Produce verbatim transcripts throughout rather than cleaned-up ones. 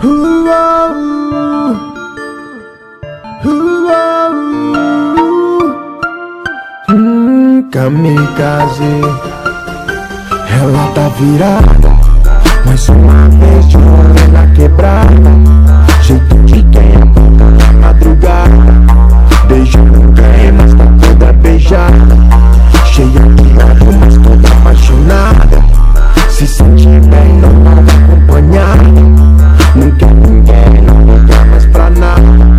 Hum, kamikaze. Ela tá virada, mais uma vez de rolê na quebrada. Jeito de quem aponta na madrugada. Beijo ninguém, mas tá toda beijada. Cheia de ódio, mas toda apaixonada. Se sente bem, não mal acompanhada. Não quer ninguém, não liga mais pra nada.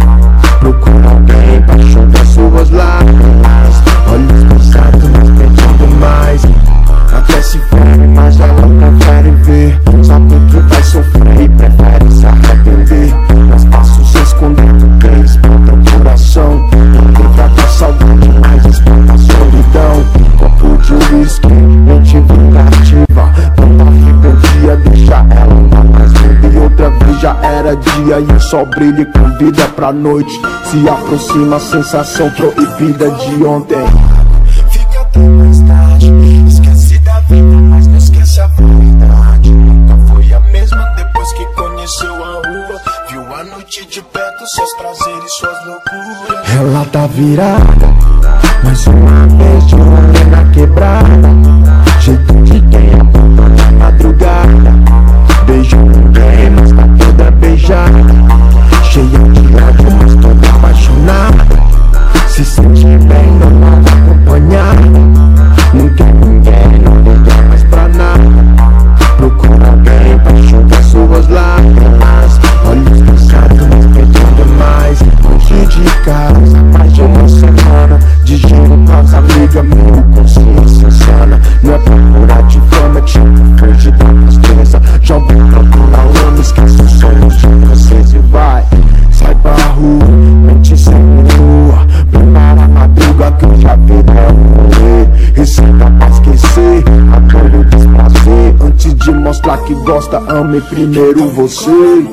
Procura alguém pra enxugar suas lágrimas. Olhos cansados, mas pedindo mais. Até se fere, mas ela prefere ver. Sabe que vai sofrer e prefere se arrepender. Mas passos escondendo que espanta o coração. Ninguém trata saudade, mas espanta a solidão. Copo de uísque, mente vingativa. Tanta rebeldia, deixa ela andar mais linda. E outra vez já era dia e o sol brilha e convida pra noite. Se aproxima a sensação proibida de ontem. Fica até mais tarde, esquece da vida, mas não esquece a verdade. Nunca foi a mesma depois que conheceu a rua. Viu a noite de perto, seus prazeres, suas loucuras. Ela tá virada, mais uma vez de rolê na quebrada. Jeito de quem aponta na madrugada. Beijo ninguém, mas tá toda beijada. Cheia de ódio, mas toda apaixonada. Se sente bem, não mal acompanhada. Não quer ninguém, não liga mais pra nada. Procura alguém pra enxugar suas lágrimas. Olhos cansados, mas pedindo mais. Longe de casa, mais de uma semana. De giro com as amigas, meu consciência insana. Não é procurar de fama, tipo, fugir da tristeza. Joga o campo na lama, esquece os sonhos de vocês e vai. Sai pra rua, mente sem lua. Prepara a madruga que eu já vi é um rolê. Receita pra esquecer a dor e o desprazer. Antes de mostrar que gosta, ame primeiro você.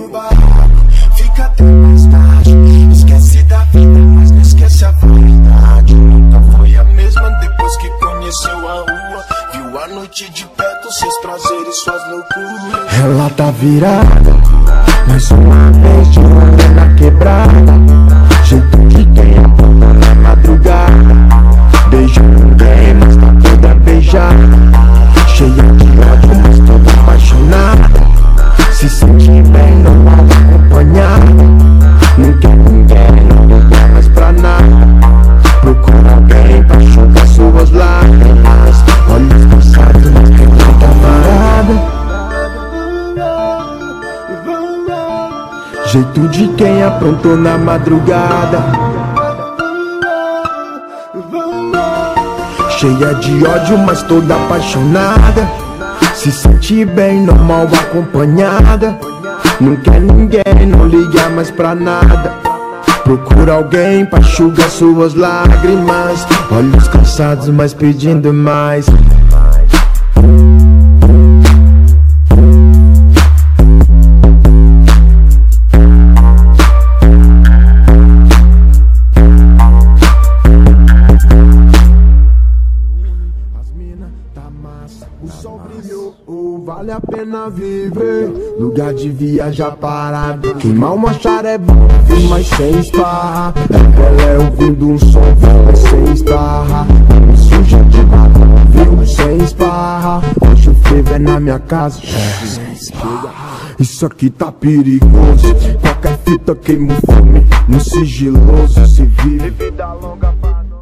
Fica até mais tarde, esquece da vida, mas não esquece a verdade. Nunca foi a mesma depois que conheceu a rua. Viu a noite de perto, seus prazeres, suas loucuras. Ela tá virada, mais uma vez de rolê na quebrada. Jeito de quem aponta na madrugada. Beijo ninguém, mas tá toda beijada. Cheia de ódio, mas toda apaixonada. Se sente bem, não mal acompanhada. Não quer ninguém, não liga mais pra nada. Procura alguém pra enxugar suas lágrimas. Olhos cansados, mas quem tá virada. Jeito de quem aprontou na madrugada. Cheia de ódio, mas toda apaixonada. Se sente bem, não mal acompanhada. Não quer ninguém, não liga mais pra nada. Procura alguém pra enxugar suas lágrimas. Olhos cansados, mas pedindo mais. O sol brilhou, oh, vale a pena viver. Lugar de viajar parado. Queimar uma chara é bom, mas sem esparra. Ela é ouvindo um som, mas sem esparra. Me suja de batom, viu? Sem esparra. Hoje o fervo é na minha casa, é, sem esparra. Isso aqui tá perigoso. Qualquer fita queima o fome. No sigiloso se vive vida longa.